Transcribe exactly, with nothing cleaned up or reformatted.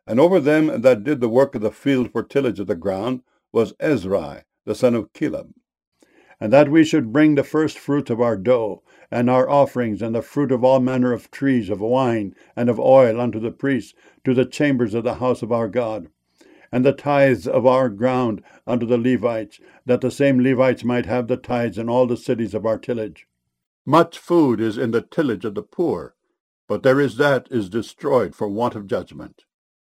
And over them that did the work of the field for tillage of the ground was Ezrai, the son of Caleb. And that we should bring the first fruits of our dough, and our offerings, and the fruit of all manner of trees, of wine, and of oil unto the priests, to the chambers of the house of our God. And the tithes of our ground unto the Levites, that the same Levites might have the tithes in all the cities of our tillage. Much food is in the tillage of the poor, but there is that is destroyed for want of judgment.